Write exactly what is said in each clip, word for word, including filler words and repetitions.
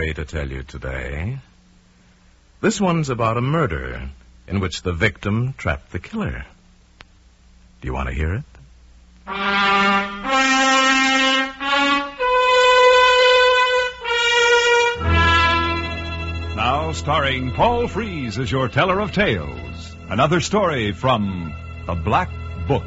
story to tell you today. This one's about a murder in which the victim trapped the killer. Do you want to hear it? Now starring Paul Frees as your teller of tales. Another story from The Black Book.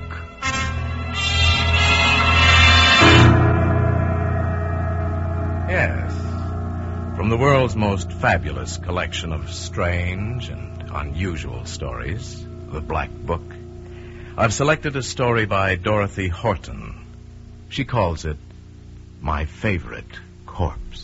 Yes. From the world's most fabulous collection of strange and unusual stories, The Black Book, I've selected a story by Dorothy Horton. She calls it My Favorite Corpse.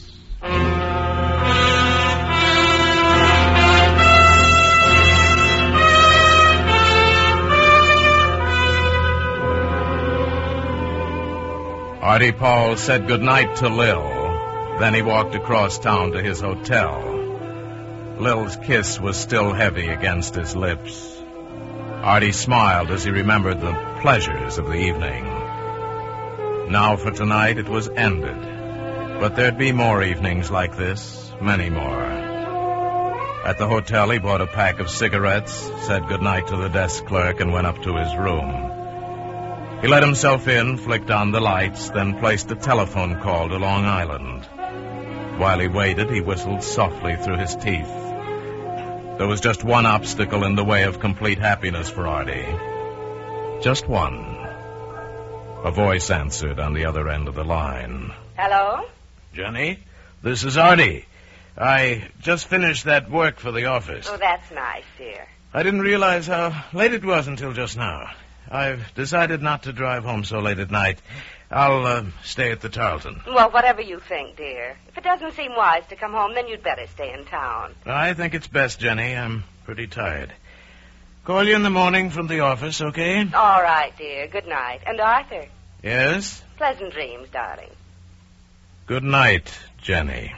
Artie Paul said goodnight to Lil. Then he walked across town to his hotel. Lil's kiss was still heavy against his lips. Artie smiled as he remembered the pleasures of the evening. Now for tonight it was ended. But there'd be more evenings like this, many more. At the hotel he bought a pack of cigarettes, said goodnight to the desk clerk, and went up to his room. He let himself in, flicked on the lights, then placed a telephone call to Long Island. While he waited, he whistled softly through his teeth. There was just one obstacle in the way of complete happiness for Artie. Just one. A voice answered on the other end of the line. Hello? Jenny, this is Artie. I just finished that work for the office. Oh, that's nice, dear. I didn't realize how late it was until just now. I've decided not to drive home so late at night. I'll uh, stay at the Tarleton. Well, whatever you think, dear. If it doesn't seem wise to come home, then you'd better stay in town. I think it's best, Jenny. I'm pretty tired. Call you in the morning from the office, okay? All right, dear. Good night. And Arthur? Yes? Pleasant dreams, darling. Good night, Jenny.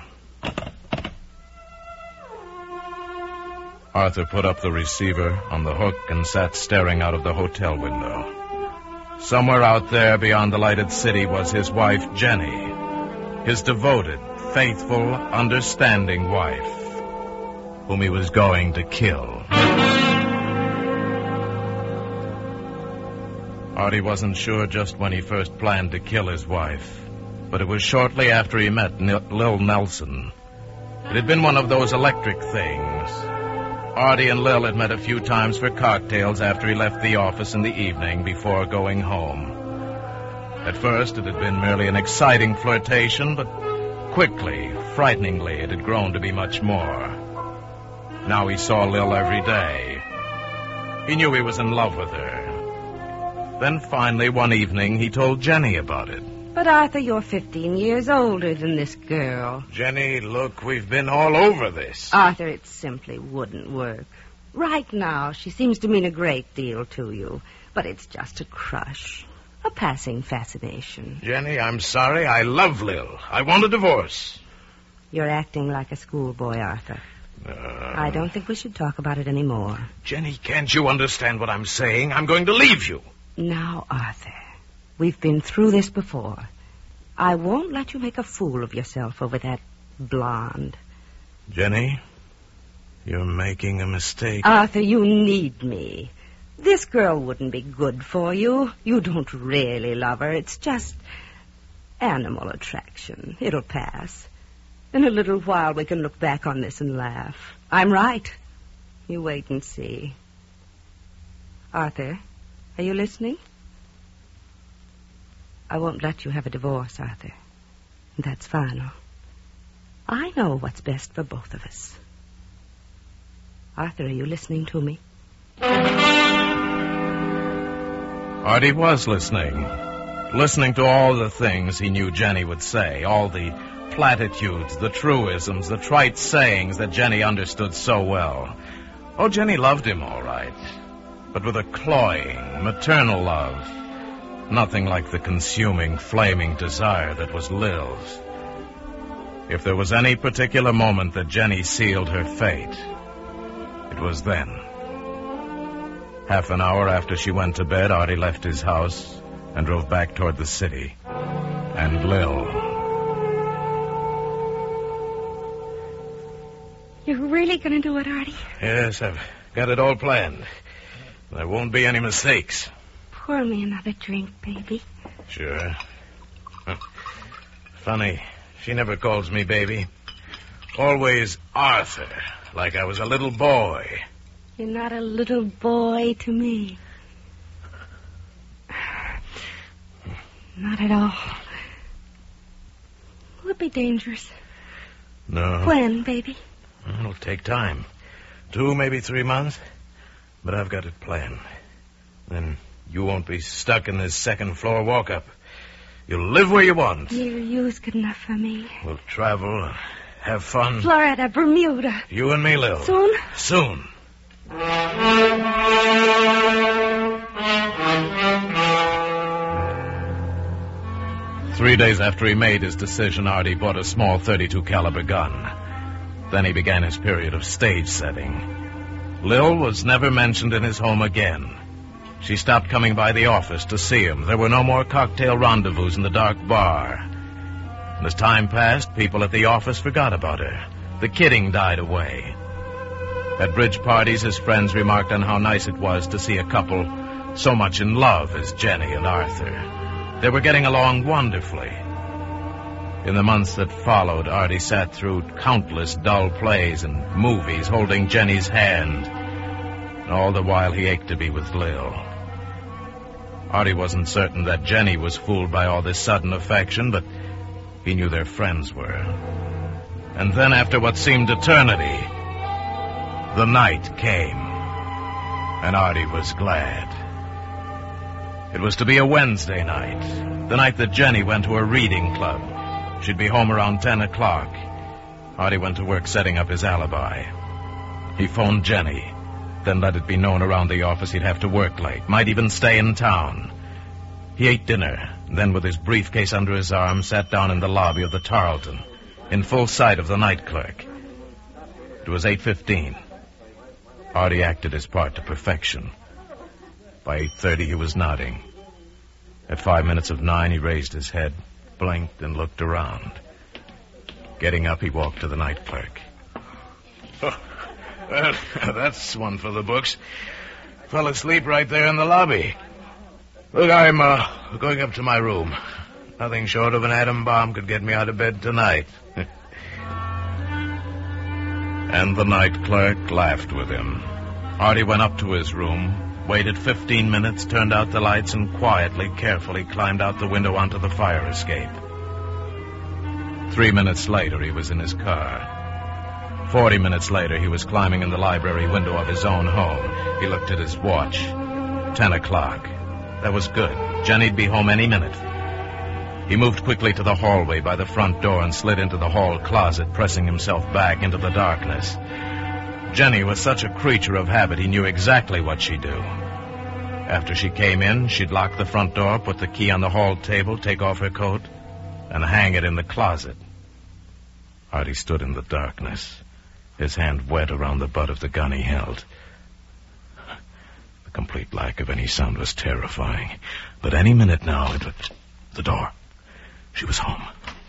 Arthur put up the receiver on the hook and sat staring out of the hotel window. Somewhere out there beyond the lighted city was his wife, Jenny. His devoted, faithful, understanding wife, whom he was going to kill. Artie wasn't sure just when he first planned to kill his wife, but it was shortly after he met N- Lil Nelson. It had been one of those electric things. Artie and Lil had met a few times for cocktails after he left the office in the evening before going home. At first, it had been merely an exciting flirtation, but quickly, frighteningly, it had grown to be much more. Now he saw Lil every day. He knew he was in love with her. Then finally, one evening, he told Jenny about it. But, Arthur, you're fifteen years older than this girl. Jenny, look, we've been all over this. Arthur, it simply wouldn't work. Right now, she seems to mean a great deal to you. But it's just a crush. A passing fascination. Jenny, I'm sorry. I love Lil. I want a divorce. You're acting like a schoolboy, Arthur. Uh, I don't think we should talk about it anymore. Jenny, can't you understand what I'm saying? I'm going to leave you. Now, Arthur, we've been through this before. I won't let you make a fool of yourself over that blonde. Jenny, you're making a mistake. Arthur, you need me. This girl wouldn't be good for you. You don't really love her. It's just animal attraction. It'll pass. In a little while, we can look back on this and laugh. I'm right. You wait and see. Arthur, are you listening? I won't let you have a divorce, Arthur. That's final. I know what's best for both of us. Arthur, are you listening to me? Artie was listening. Listening to all the things he knew Jenny would say, all the platitudes, the truisms, the trite sayings that Jenny understood so well. Oh, Jenny loved him all right, but with a cloying, maternal love. Nothing like the consuming, flaming desire that was Lil's. If there was any particular moment that Jenny sealed her fate, it was then. Half an hour after she went to bed, Artie left his house and drove back toward the city. And Lil. You're really going to do it, Artie? Yes, I've got it all planned. There won't be any mistakes. Pour me another drink, baby. Sure. Huh. Funny, she never calls me baby. Always Arthur, like I was a little boy. You're not a little boy to me. Not at all. Will it be dangerous? No. When, baby? It'll take time. Two, maybe three months. But I've got it planned. Then you won't be stuck in this second floor walk-up. You'll live where you want. Near you's good enough for me. We'll travel, have fun. Florida, Bermuda. You and me, Lil. Soon? Soon. Three days after he made his decision, Artie bought a small thirty-two caliber gun. Then he began his period of stage setting. Lil was never mentioned in his home again. She stopped coming by the office to see him. There were no more cocktail rendezvous in the dark bar. And as time passed, people at the office forgot about her. The kidding died away. At bridge parties, his friends remarked on how nice it was to see a couple so much in love as Jenny and Arthur. They were getting along wonderfully. In the months that followed, Artie sat through countless dull plays and movies holding Jenny's hand. And all the while he ached to be with Lil. Artie wasn't certain that Jenny was fooled by all this sudden affection, but he knew their friends were. And then after what seemed eternity, the night came. And Artie was glad. It was to be a Wednesday night, the night that Jenny went to a reading club. She'd be home around ten o'clock. Artie went to work setting up his alibi. He phoned Jenny, then let it be known around the office he'd have to work late, might even stay in town. He ate dinner, then with his briefcase under his arm, sat down in the lobby of the Tarleton, in full sight of the night clerk. It was eight fifteen. Artie acted his part to perfection. By eight thirty, he was nodding. At five minutes of nine, he raised his head, blinked, and looked around. Getting up, he walked to the night clerk. Oh, well, that's one for the books. Fell asleep right there in the lobby. Look, I'm uh, going up to my room. Nothing short of an atom bomb could get me out of bed tonight. And the night clerk laughed with him. Artie went up to his room, waited fifteen minutes, turned out the lights, and quietly, carefully climbed out the window onto the fire escape. Three minutes later, he was in his car. Forty minutes later, he was climbing in the library window of his own home. He looked at his watch. Ten o'clock. That was good. Jenny'd be home any minute. He moved quickly to the hallway by the front door and slid into the hall closet, pressing himself back into the darkness. Jenny was such a creature of habit, he knew exactly what she'd do. After she came in, she'd lock the front door, put the key on the hall table, take off her coat, and hang it in the closet. Artie stood in the darkness, his hand wet around the butt of the gun he held. The complete lack of any sound was terrifying. But any minute now, it was the door. She was home.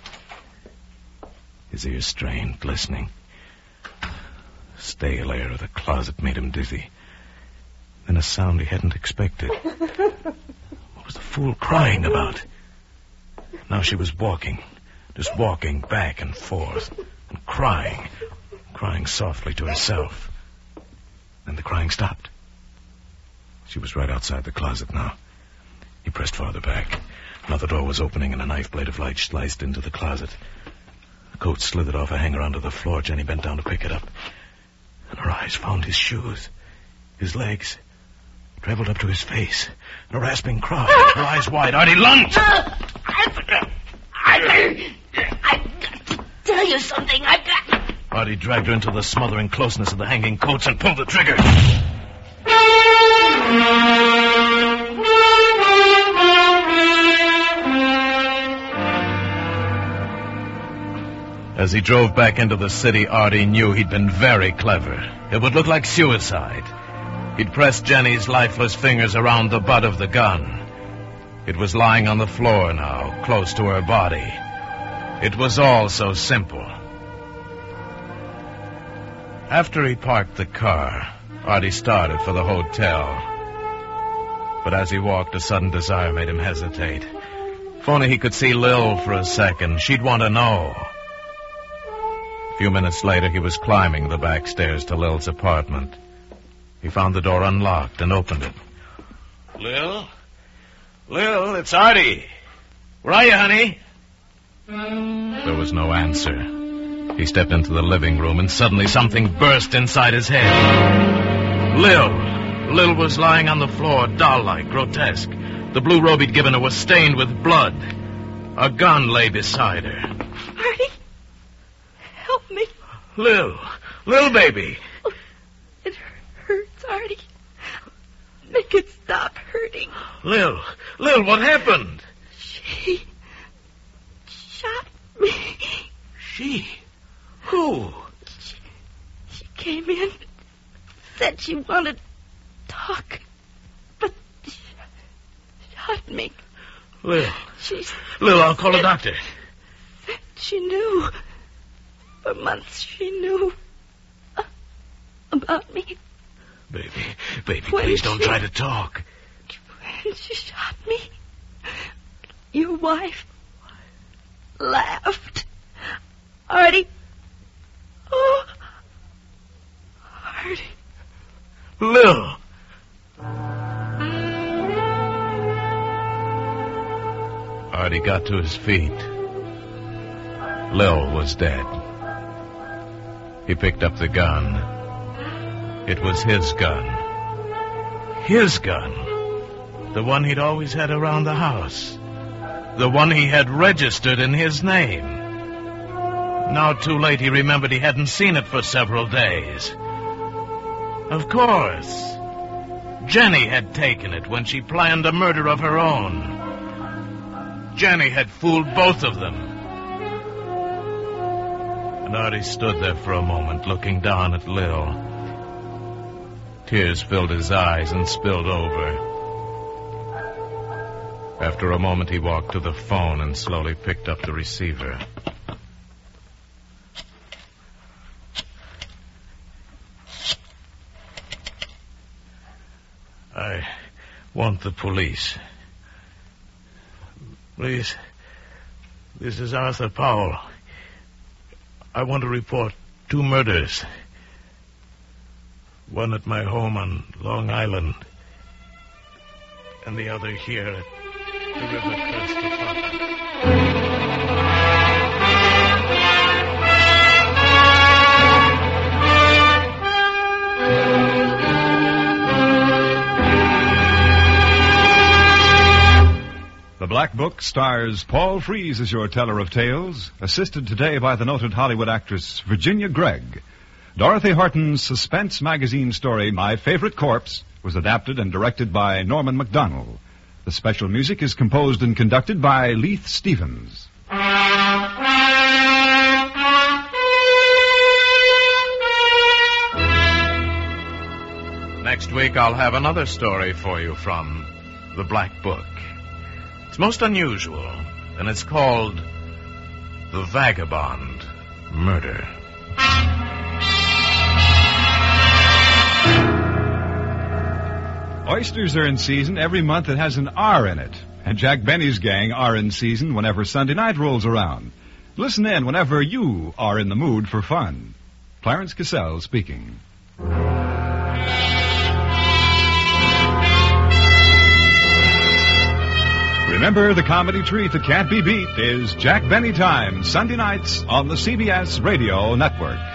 His ears strained, listening. The stale air of the closet made him dizzy. Then a sound he hadn't expected. What was the fool crying about? Now she was walking, just walking back and forth, and crying, crying softly to herself. Then the crying stopped. She was right outside the closet now. He pressed farther back. Another door was opening, and a knife blade of light sliced into the closet. The coat slithered off a hanger onto the floor. Jenny bent down to pick it up. And her eyes found his shoes, his legs, traveled up to his face. And a rasping cry, her eyes wide. Artie lunged! I, I, I've got to tell you something. I've got... Artie dragged her into the smothering closeness of the hanging coats and pulled the trigger. As he drove back into the city, Artie knew he'd been very clever. It would look like suicide. He'd pressed Jenny's lifeless fingers around the butt of the gun. It was lying on the floor now, close to her body. It was all so simple. After he parked the car, Artie started for the hotel. But as he walked, a sudden desire made him hesitate. If only he could see Lil for a second, she'd want to know. A few minutes later, he was climbing the back stairs to Lil's apartment. He found the door unlocked and opened it. Lil? Lil, it's Artie. Where are you, honey? There was no answer. He stepped into the living room, and suddenly something burst inside his head. Lil. Lil was lying on the floor, doll-like, grotesque. The blue robe he'd given her was stained with blood. A gun lay beside her. Artie, help me. Lil. Lil, baby. Oh, it hurts, Artie. Make it stop hurting. Lil. Lil, what happened? She shot me. She? Who? She, she came in, said she wanted to talk, but she shot me. Lil. She Lil, I'll call a doctor. Said she knew. For months she knew uh, about me. Baby, baby, When please don't she- try to talk. When she shot me, your wife laughed. Artie. Oh, Artie. Lil. Artie got to his feet. Lil was dead. He picked up the gun. It was his gun. His gun. The one he'd always had around the house. The one he had registered in his name. Now, too late, he remembered he hadn't seen it for several days. Of course. Jenny had taken it when she planned a murder of her own. Jenny had fooled both of them. And Artie stood there for a moment, looking down at Lil. Tears filled his eyes and spilled over. After a moment, he walked to the phone and slowly picked up the receiver. I want the police. Please. This is Arthur Powell. I want to report two murders. One at my home on Long Island, and the other here at the river crest of Falkland. The Black Book stars Paul Frees as your teller of tales, assisted today by the noted Hollywood actress Virginia Gregg. Dorothy Horton's suspense magazine story, My Favorite Corpse, was adapted and directed by Norman MacDonald. The special music is composed and conducted by Leith Stevens. Next week, I'll have another story for you from The Black Book. It's most unusual, and it's called The Vagabond Murder. Oysters are in season every month that has an R in it. And Jack Benny's gang are in season whenever Sunday night rolls around. Listen in whenever you are in the mood for fun. Clarence Cassell speaking. Remember, the comedy treat that can't be beat is Jack Benny Time, Sunday nights on the C B S Radio Network.